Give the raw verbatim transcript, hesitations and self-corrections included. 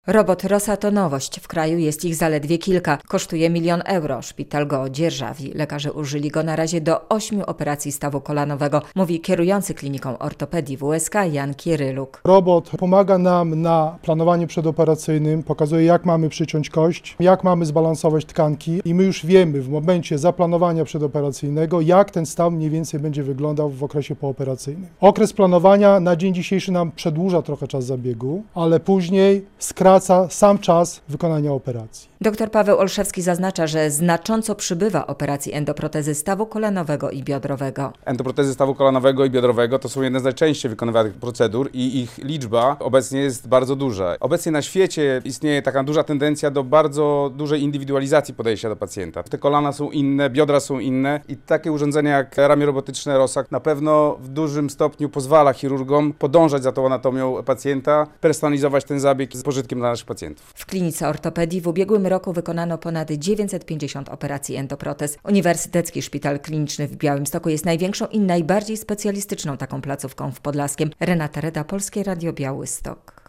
Robot Rosa to nowość. W kraju jest ich zaledwie kilka. Kosztuje milion euro. Szpital go odzierżawi. Lekarze użyli go na razie do ośmiu operacji stawu kolanowego, mówi kierujący kliniką ortopedii W S K Jan Kieryluk. Robot pomaga nam na planowaniu przedoperacyjnym, pokazuje, jak mamy przyciąć kość, jak mamy zbalansować tkanki i my już wiemy w momencie zaplanowania przedoperacyjnego, jak ten staw mniej więcej będzie wyglądał w okresie pooperacyjnym. Okres planowania na dzień dzisiejszy nam przedłuża trochę czas zabiegu, ale później skraca sam czas wykonania operacji. Dr Paweł Olszewski zaznacza, że znacząco przybywa operacji endoprotezy stawu kolanowego i biodrowego. Endoprotezy stawu kolanowego i biodrowego to są jedne z najczęściej wykonywanych procedur i ich liczba obecnie jest bardzo duża. Obecnie na świecie istnieje taka duża tendencja do bardzo dużej indywidualizacji podejścia do pacjenta. Te kolana są inne, biodra są inne i takie urządzenia jak ramię robotyczne Rosa na pewno w dużym stopniu pozwala chirurgom podążać za tą anatomią pacjenta, personalizować ten zabieg z pożytkiem dla naszych pacjentów. W klinice ortopedii w ubiegłym roku wykonano ponad dziewięćset pięćdziesiąt operacji endoprotez. Uniwersytecki Szpital Kliniczny w Białymstoku jest największą i najbardziej specjalistyczną taką placówką w Podlaskiem. Renata Reda, Polskie Radio Białystok.